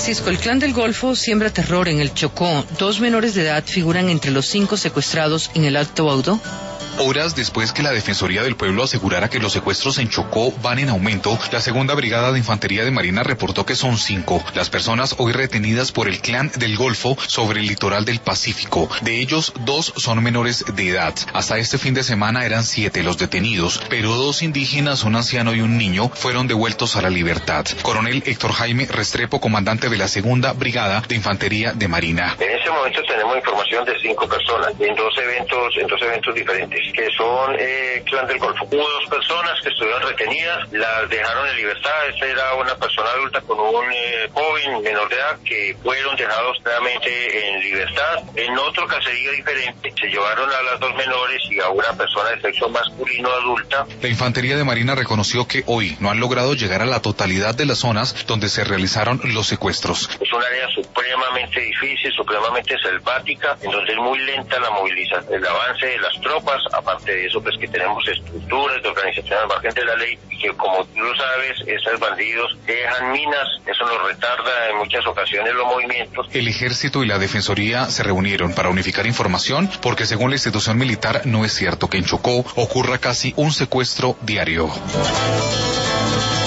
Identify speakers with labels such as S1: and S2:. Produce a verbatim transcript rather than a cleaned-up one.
S1: Francisco, el Clan del Golfo siembra terror en el Chocó. Dos menores de edad figuran entre los cinco secuestrados en el Alto Baudó.
S2: Horas después que la Defensoría del Pueblo asegurara que los secuestros en Chocó van en aumento, la Segunda Brigada de Infantería de Marina reportó que son cinco las personas hoy retenidas por el Clan del Golfo sobre el litoral del Pacífico. De ellos, dos son menores de edad. Hasta este fin de semana eran siete los detenidos, pero dos indígenas, un anciano y un niño, fueron devueltos a la libertad. Coronel Héctor Jaime Restrepo, comandante de la Segunda Brigada de Infantería de Marina.
S3: En este momento tenemos información de cinco personas en dos eventos, en dos eventos diferentes, que son eh, Clan del Golfo. Hubo dos personas que estuvieron retenidas, las dejaron en libertad. Esta era una persona adulta con un eh, joven menor de edad que fueron dejados nuevamente en libertad. En otro caserío diferente se llevaron a las dos menores y a una persona de sexo masculino adulta.
S2: La Infantería de Marina reconoció que hoy no han logrado llegar a la totalidad de las zonas donde se realizaron los secuestros.
S3: Es un área supremamente difícil, supremamente selvática, en donde es muy lenta la movilización, el avance de las tropas. Aparte de eso, pues que tenemos estructuras de organización al margen de la ley y que, como tú lo sabes, esos bandidos dejan minas, eso nos retarda en muchas ocasiones los movimientos.
S2: El Ejército y la Defensoría se reunieron para unificar información porque, según la institución militar, no es cierto que en Chocó ocurra casi un secuestro diario.